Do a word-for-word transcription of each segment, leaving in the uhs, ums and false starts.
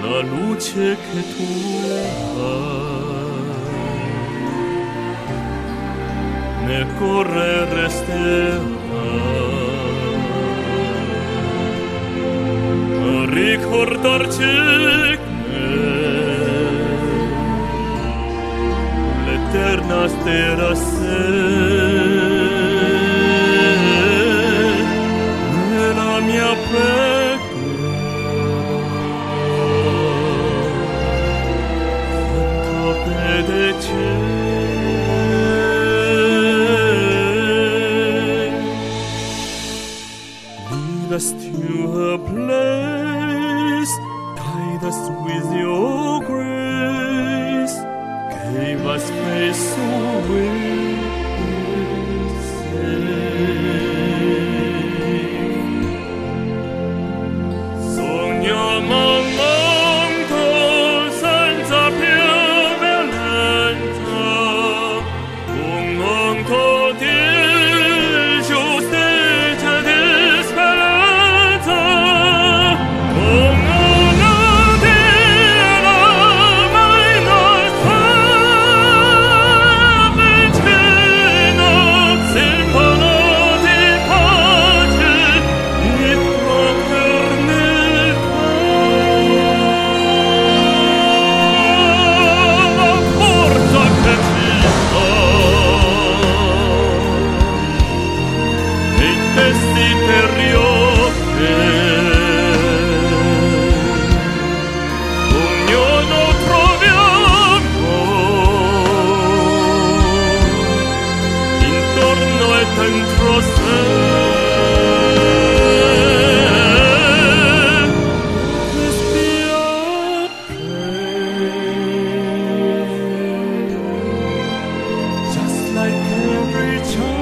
la luce che tu hai. Nel correre resterà a ricordarci che l'eterna stella sei nella mia preghiera. Santa fede c'è. Lead us to a place, guide us with your grace, gave us faith so we'll be safe. Sogniamo un mondo senza più violenza, un mondo di giustizia e di speranza, con una Dio mai nostra vicino, simbolo di pace e fraternità. La forza che ci sta nei desiderios che ognuno troviamo intorno e dentro sé. Just like every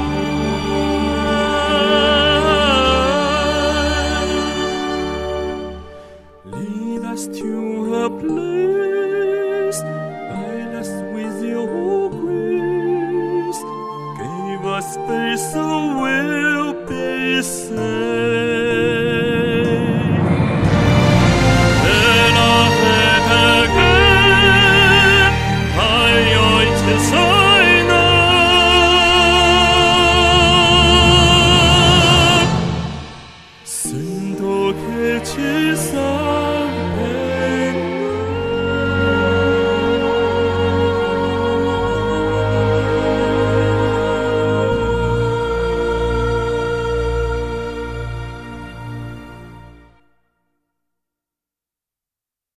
child, lead us to a place, guide us with your grace, give us space so we'll be safe.